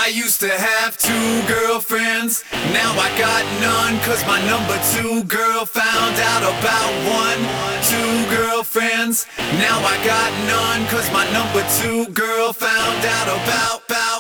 I used to have 2 girlfriends. Now I got none, cause my number 2 girl found out about 1, 2 girlfriends. Now I got none, cause my number 2 girl found out about